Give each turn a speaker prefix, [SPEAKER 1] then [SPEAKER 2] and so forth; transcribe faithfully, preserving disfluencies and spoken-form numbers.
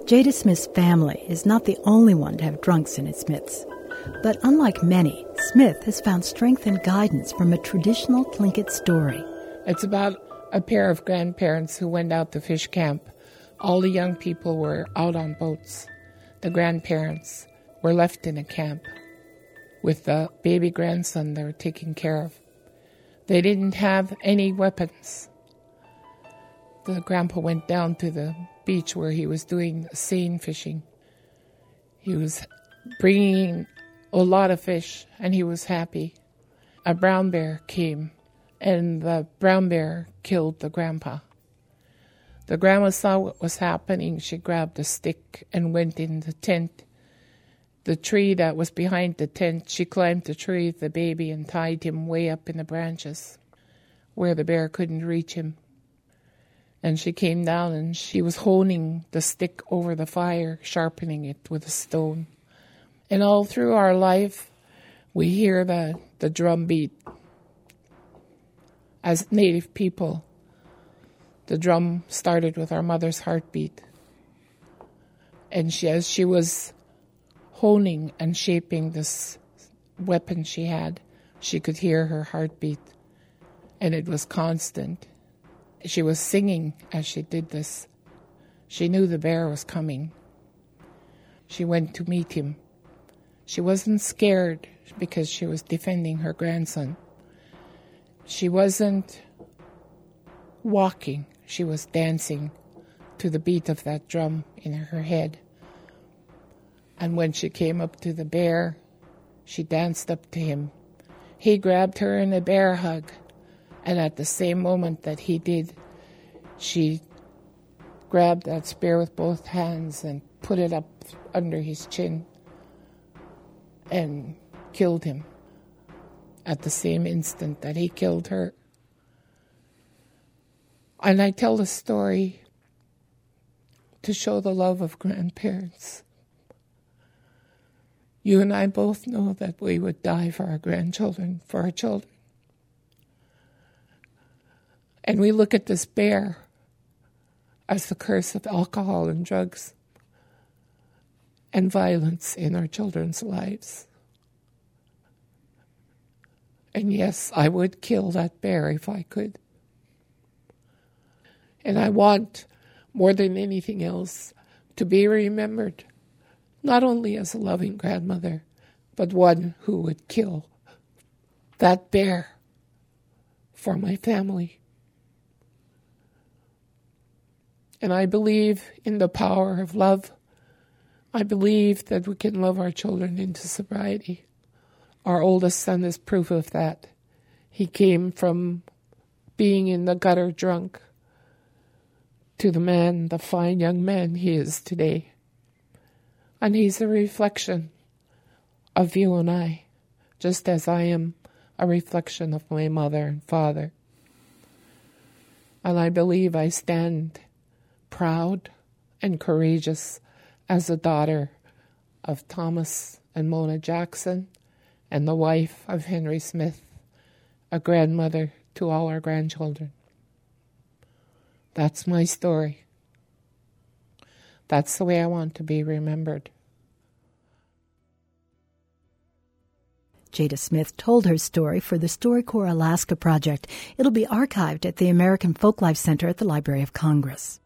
[SPEAKER 1] Jada Smith's family is not the only one to have drunks in its midst. But unlike many, Smith has found strength and guidance from a traditional Tlingit story.
[SPEAKER 2] It's about a pair of grandparents who went out to fish camp. All the young people were out on boats. The grandparents were left in a camp with the baby grandson they were taking care of. They didn't have any weapons. The grandpa went down to the beach where he was doing seine fishing. He was bringing a lot of fish, and he was happy. A brown bear came, and the brown bear killed the grandpa. The grandma saw what was happening. She grabbed a stick and went in the tent. The tree that was behind the tent, she climbed the tree with the baby and tied him way up in the branches where the bear couldn't reach him. And she came down and she was holding the stick over the fire, sharpening it with a stone. And all through our life, we hear the, the drum beat. As Native people, the drum started with our mother's heartbeat. And she, as she was honing and shaping this weapon she had, she could hear her heartbeat, and it was constant. She was singing as she did this. She knew the bear was coming. She went to meet him. She wasn't scared because she was defending her grandson. She wasn't walking. She was dancing to the beat of that drum in her head. And when she came up to the bear, she danced up to him. He grabbed her in a bear hug. And at the same moment that he did, she grabbed that spear with both hands and put it up under his chin and killed him at the same instant that he killed her. And I tell the story to show the love of grandparents. You and I both know that we would die for our grandchildren, for our children. And we look at this bear as the curse of alcohol and drugs and violence in our children's lives. And yes, I would kill that bear if I could. And I want, more than anything else, to be remembered, not only as a loving grandmother, but one who would kill that bear for my family. And I believe in the power of love. I believe that we can love our children into sobriety. Our oldest son is proof of that. He came from being in the gutter drunk to the man, the fine young man he is today. And he's a reflection of you and I, just as I am a reflection of my mother and father. And I believe I stand proud and courageous as a daughter of Thomas and Mona Jackson and the wife of Henry Smith, a grandmother to all our grandchildren. That's my story. That's the way I want to be remembered.
[SPEAKER 1] Jada Smith told her story for the StoryCorps Alaska Project. It'll be archived at the American Folklife Center at the Library of Congress.